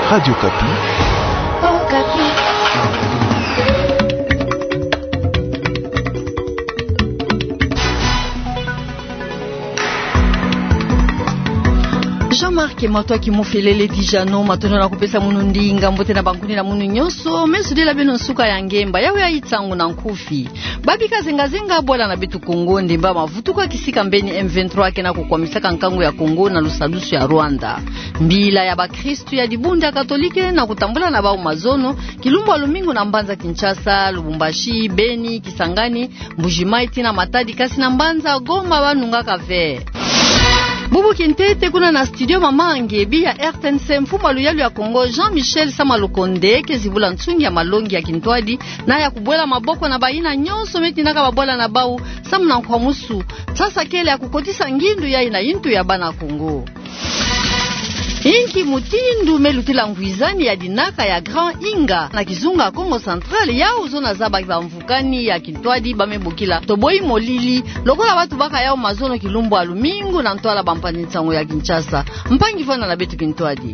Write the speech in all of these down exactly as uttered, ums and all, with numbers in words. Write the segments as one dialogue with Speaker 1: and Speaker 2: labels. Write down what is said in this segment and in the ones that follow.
Speaker 1: Radio Kapi.
Speaker 2: Oh, Kapi. Jean-Marc Matwa Kimufelele Dijano matono na kupesa munu ndinga mbote na bankuni na munu nyoso mesude la beno suka ya ngemba yawe ya itsangu na nkufi babika zenga zenga bola na bitu Kongo ndimba mavutuka kisika mbeni M vingt-trois kena kukwamisaka nkangu ya Kongo na lusadusu ya Rwanda mbila ya bakristu ya dibunda katolike na kutambula na bao mazono kilumbu alumingu na Mbanza Kinshasa Lubumbashi Beni Kisangani Mbujimaiti na Matadi kasi na Mbanza Goma banunga kave Bubu Kintete kuna na studio Mamange bia R T N C mfumo luyalu ya Kongo Jean-Michel Samalukonde kezibula ntsungi ya malongi ya Kintwadi na ya kubwela maboko na baina nyonso meti naka babola na bau samuna kwa musu sasa kele ya kukotisa ngindu ya ina intu ya bana Kongo Inki mutindu melutila ngwizani ya dinaka ya Grand Inga na kizunga Kongo Central ya uzona zaba kiba mvukani ya Kintwadi bamebukila toboi molili lokola watu baka yao mazono kilumbu alumingu na ntwala bampani ntango ya Kinshasa mpangi fana na betu Kintwadi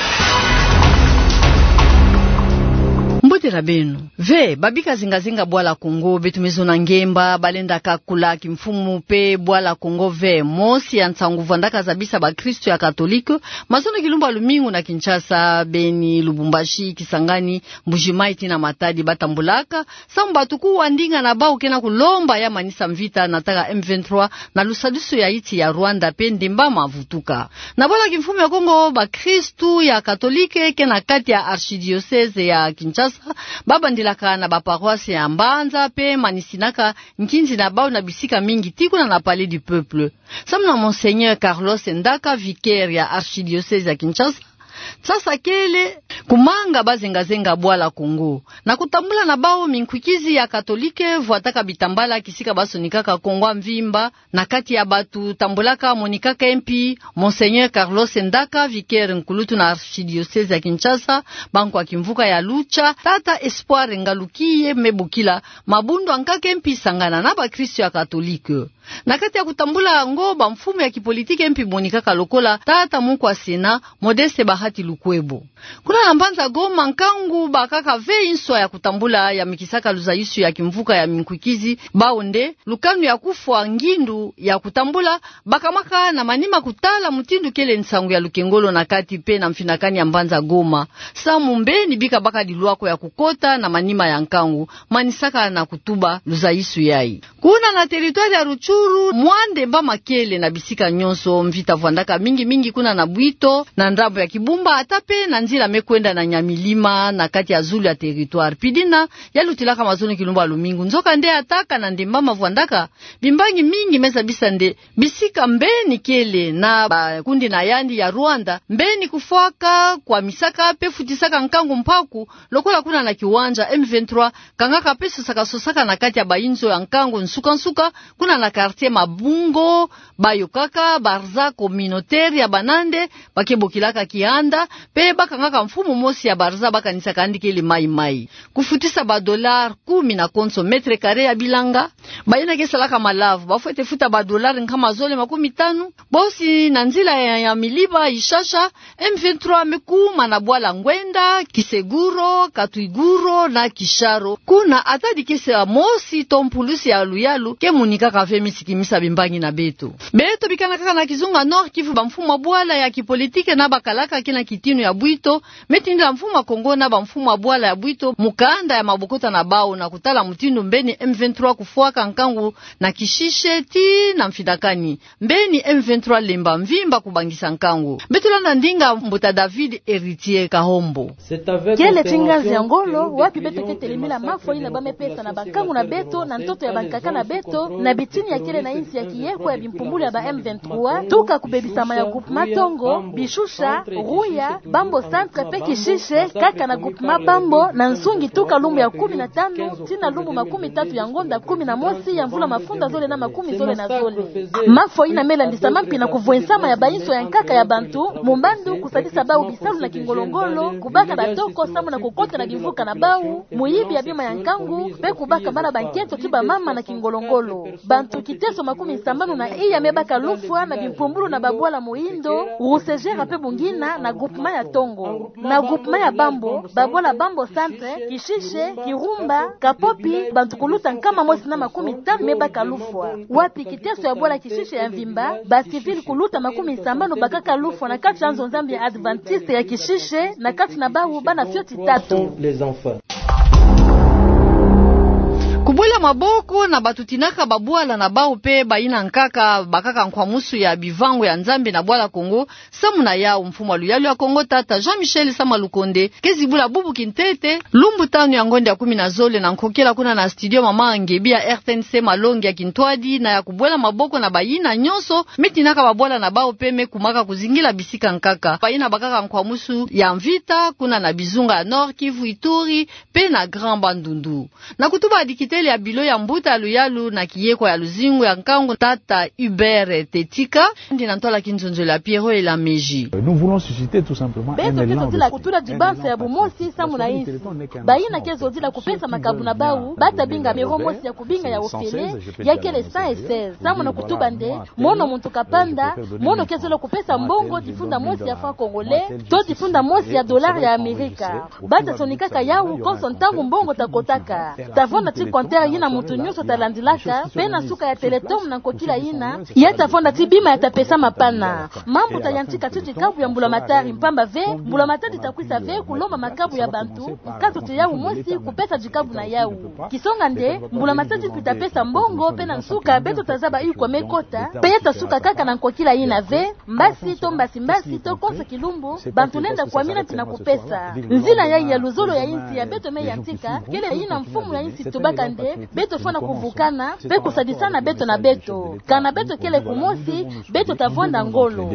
Speaker 2: Mbote rabenu ve babika zinga zinga bwala Kongo betu mezona ngemba balenda kakula kimfumu pe bwala Kongo ve mosi ya ntangu vandaka zabisa ba Kristo ya Katoliko mazono kilumba lumingu na Kinshasa Beni Lubumbashi Kisangani Mbujimaiti na Matadi batambulaka samba tuku wandinga na bau kena kulomba ya manisa mvita nataka M vingt-trois na lusadusu ya iti ya Rwanda pe ndimba mavutuka na bwala kimfumu ya Kongo ba Kristo ya Katolike kena kati ya archidiocese ya Kinshasa baba ndilaka na baparoisi ya Mbanza pe manisinaka nkinzi na bao na bisika mingi tiku na na Palais du Peuple samna Monseigneur Carlos Ndaka vicaire ya archidiocese ya Kinshasa sasa kele kumanga bazenga zenga bwala Kongo na kutambula na bao minkwikizi ya Katolike vuataka bitambala kisika baso nikaka Kongo mvimba na kati ya batu tambulaka monikaka M P Monseigneur Carlos Ndaka vicaire nkulutu na archidiocese ya Kinshasa banko akimvuka ya Lucha tata Espoir Ngalukiye mebukila mabundu ankaka M P sangana na ba Kristo ya Katolike na kati ya kutambula ngoba mfumo ya kipolitiki M P monikaka lokola tata mukwa Sena Modeste Bahati Lukwebo kuna na Mbanza Goma nkangu bakaka ve inswa ya kutambula ya mikisaka luzaisu ya kimvuka ya minkwikizi baonde lukanu ya kufwa ngindu ya kutambula bakamaka na manima kutala mutindu kele nsangu ya Lukengolo na kati pe na mfinakani ya Mbanza Goma samu mbeni bika baka diluako ya kukota na manima ya nkangu manisaka na kutuba luzaisu yai kuna na teritwari ya Ruchuru mwande mba makele na bisika nyonso mvita vuandaka mingi mingi kuna na Bwito na Ndabo ya Kibumba atape na nzila mekwenda na Nyamilima na kati ya Zulu ya territoire pidina ya lutilaka mazono kilumba lumingu nzoka nde ataka na ndemba mavuandaka bimbangi mingi meza bisande bisika mbeni kele na ba kundi na yandi ya Rwanda mbeni kufwaka kwa misaka pe futisaka nkangu mpaku lokola kuna na kiwanja M vingt-trois kangaka peso saka sosaka na kati ya bainzo ya nkangu nsuka nsuka kuna na quartier Mabungo bayokaka barza communautaire ya Banande bakebokilaka kianda pe bakangaka mfumu mosi ya barza bakanisa kandike ile mai mai kufutisa ba dollar kumi na konso metre kare ya bilanga bayina kesalaka malavu bafete futa ba dollar nkama zole makumi tano bosi na nzila ya, ya Miliba Ishasha M vingt-trois mekuma na bwala Ngwenda Kiseguro Katuiguro na Kisharo kuna atadi kese mosi tompulusi ya Luyalu ke munika kafe misikimisa bimbangi na beto beto bikana kaka na Kizunga Nord Kivu ba mfumo bwala ya kipolitike na bakalaka kina kitinu ya Bwito metinda mfumo Kongo na ba mfumo bwala ya Bwito mukanda ya mabokota na bao na kutala mtindu mbeni M vingt-trois kufuaka nkangu na Kishishe ti na mfidakani mbeni M vingt-trois lemba mvimba kubangisa nkangu betulanda ndinga Mbuta David Héritier Kahombo
Speaker 3: kele tingazi ya ngolo wapi beto tetelemila mafo ina bamepesa na bankangu na beto na ntoto ya bankaka na beto na bitini ya kile na insi ya kiyeko ya bimpumbulu ya ba M vingt-trois tuka kubebisama ya groupe Matongo Bishusha Ruya Bambo Centre pe Kishishe kaka na groupe Mabambo na Nsungi tuka lumbu ya kumi na tano tina lumbu makumi tatu ya ngonda kumi na mosi ya mvula mafunda zole na makumi zole na zole mafo ina mela ndisama mpi na kuvuensama ya bainso ya nkaka ya bantu mumbandu kusadisa bau bisalu na kingolongolo kubaka batoko samu na kukota na bivuka na bau muyibi ya bima ya nkangu pe kubaka mara banketo tiba mama na kingolongolo bantu kiteso makumi sambano na iya mebaka lufwa na bimpumbulu na babwala moindo rusegera pe bungina na groupement ya Tongo na groupement ya Bambo babwala Bambo centre Kishishe Kirumba Kapopi bantukuluta nkama mosi na makumi tano mebaka lufwa wapi kiteso ya bwala Kishishe ya Mvimba ba civil kuluta makumi sambano bakaka lufwa na kati ya nzonzambi ya Adventiste ya Kishishe na kati na bawu bana fioti tatu
Speaker 1: les enfants.
Speaker 2: Kubwela maboko na batutinaka babwala na bao pe baina nkaka bakaka nkwamusu ya bivango ya Nzambe na bwala Kongo samuna yao mfumu wa luyalu ya Kongo tata Jean-Michel Samalukonde kezibula bubu kintete lumbu tano ya ngonde ya kumi na zole na nkokela kuna na studio mama angebi ya R T N C malongi ya kintwadi na ya kubwela maboko na baina nyonso metinaka babwala na bao pe mekumaka kuzingila bisika nkaka baina bakaka nkwamusu ya Mvita kuna na Bizunga ya Nord Kivu Ituri pe na Grand Bandundu na kutuba adikite ya bilo ya mbuta ya luyalu na kiyeko ya luzingu ya nkangu tata Hubert Tetika ndina ntola kinzonzo la Pierrot et la Meji.
Speaker 4: Nous voulons susciter tout simplement un élan
Speaker 3: de la kutula dibansa ya bumosi samu na isi baina kezo dila kupesa makabu na bau bata binga miromosi ya kubinga ya ofele yake le cent seize samu na kutuba nde mono muntu kapanda mono kezo la kupesa mbongo difunda mosi ya franc congolais to difunda mosi ya dollar ya Amerika bata sonikaka yau konsontangu mbongo takotaka tavona ti konter yina mutu nyuso talandilaka pena suka ya teletom na kokila yina yata fonda tibima ya tapesa mapana mambo tayantika titi kabu ya mbula matari mpamba ve mbula matari takwisa ve kulomba makabu ya bantu kato te yau mosi kupesa jikabu na yau kisonga nde mbula matari pita pesa mbongo pena nsuka beto tazaba yu kwa mekota peyata suka kaka na kokila yina ve mbasi to mbasi mbasi to konsa kilumbu bantu nenda kwa mina tina kupesa nzina ya ya luzolo ya insi ya beto me yantika kele yina mfumu ya insi tubaka nde beto fona kuvukana pe kusadisana beto na beto kana beto kele kumosi beto tavonda ngolo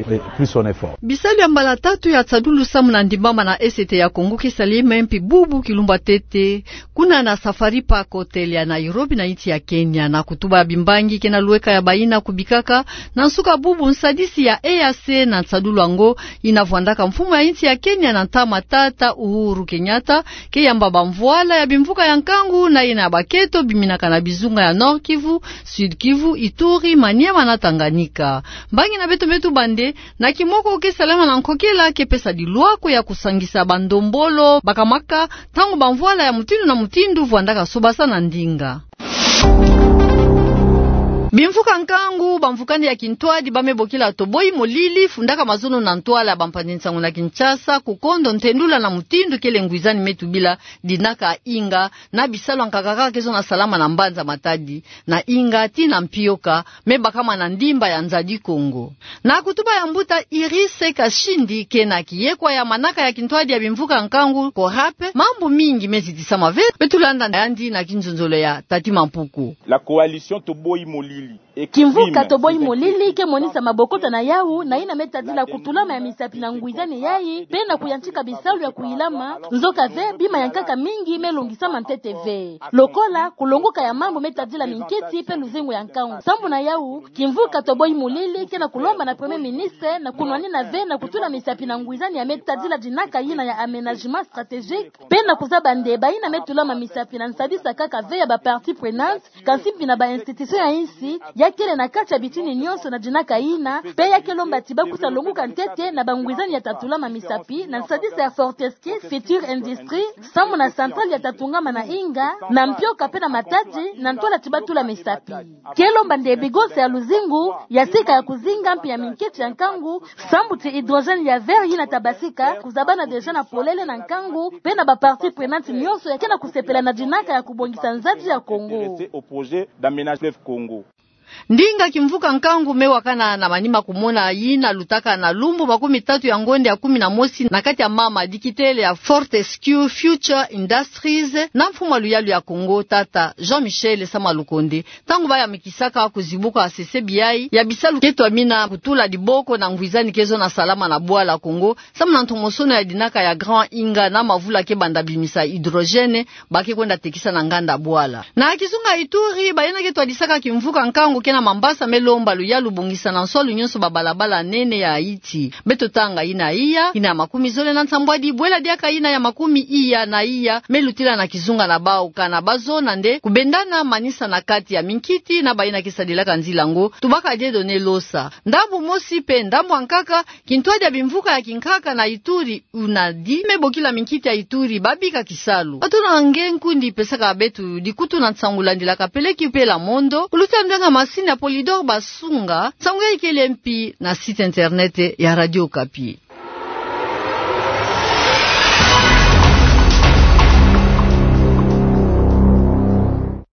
Speaker 2: bisali ya mbala tatu ya tsadulu samu na ndimbama na S T ya Kongo kisali mempi bubu kilumba tete kuna na safari pa hotel ya Nairobi na iti ya Kenya na kutuba bimbangi kena lueka ya baina kubikaka na nsuka bubu nsadisi ya E A C na tsadulu ango inavwandaka mfumu ya iti ya Kenya na ntama tata Uhuru Kenyatta ke ya mbaba mvuala ya bimvuka ya nkangu na ina baketo biminaka na Bizunga ya Nord Kivu, Sud Kivu, Ituri, Maniema na Tanganyika. Mbangi na beto metu bande na kimoko ke salama na nkokela ke pesa diluako ya kusangisa bandombolo bakamaka tango bamvuala ya mutindu na mutindu vuandaka sobasa na ndinga. Bimfuka nkangu bamfukani ya Kintwadi bamebokila toboi molili fundaka mazono na ntwala bampandinsangu na Kinshasa kukondo ntendula na mutindu kele nguizani metu bila dinaka inga na bisalo nkakaka kezo na salama na mbanza matadi na inga tina mpioka meba kama na ndimba ya Nzadi Kongo na kutuba ya mbuta Irise Kashindi kena kiyekwa ya manaka ya Kintwadi ya bimfuka nkangu korape mambo mingi mezitisa mave betulanda yandi na kinzonzolo ya Tati Mampuku.
Speaker 5: La coalition toboi molili
Speaker 3: Kimvuka toboi molili ke monisa mabokota na yau na ina metadila kutulama ya misapi na nguizani yai pena kuyantika bisalu ya kuilama nzoka ve bima yankaka mingi melongisa mantete ve lokola kulongoka ya mambo metadila minketi pe luzengu ya nkangu sambu na yau kimvuka toboi molili ke na kulomba na premier ministre na kunwani na ve na kutula misapi na nguizani ya metadila jinaka yina ya aménagement stratégique pena kuzaba ndeba ina metulama misapi na nsadisa kaka ve ya ba partie prenante kansimpi na ba institution ya insi yakele na kacha bitini nyonso na jinaka ina pe yakelomba tiba kusalonguka ntete na bangwizani ya tatulama misapi na nsadisa ya Fortescue Future Industrie samu na central ya tatungama na inga na mpioka pe na matati na ntola tiba tula misapi kelomba nde bigose ya luzingu ya sika ya kuzinga mpi ya minketi ya nkangu sambu ti hydrogène ya vert yina tabasika kuzabana deja na polele na nkangu pe na ba partie prenante nyonso yakena kusepela na jinaka ya kubongisa nzadi ya Kongo
Speaker 5: au projet d'aménagement Congo.
Speaker 2: Ndinga kimvuka nkangu mewakana na manima kumona yina lutaka na lumbu makumi tatu ya ngonde ya kumi na mosi na kati ya mama dikitele ya Fortescue Future Industries na mfumu luyalu ya Kongo tata Jean-Michel Samalukonde tangu baya mikisaka kuzibuka asese biyai ya bisalu keto amina kutula diboko na ngwizani kezo na salama na bwa la Kongo samu na ntomosono ya dinaka ya Grand Inga na mavula ke banda bimisa hydrogène baki kwenda tekisa na nganda bwala na kisunga Ituri bayana keto adisaka kimvuka nkangu kena Mambasa melomba luya lubungisa na nsolu nyonso babalabala nene ya Haiti. Beto tanga ina iya, ina makumi zole na nsambwadi, bwela diaka ina ya makumi iya na iya, melutila na kizunga na bao kana bazo nande, kubendana manisa na kati ya minkiti na baina kisadilaka nzilango, tubaka dedo ne losa. Ndambu mosi pe ndambu ankaka, kintuadia bimvuka ya kinkaka na Ituri unadi, mebokila minkiti ya Ituri babika kisalu. Atuna ngenkundi pesaka betu dikutu na tsangulandi kapeleki pela mondo uluta mdanga masini ya Polydor Basunga tsangu ya ikele mpi na site internet ya Radio Kapi.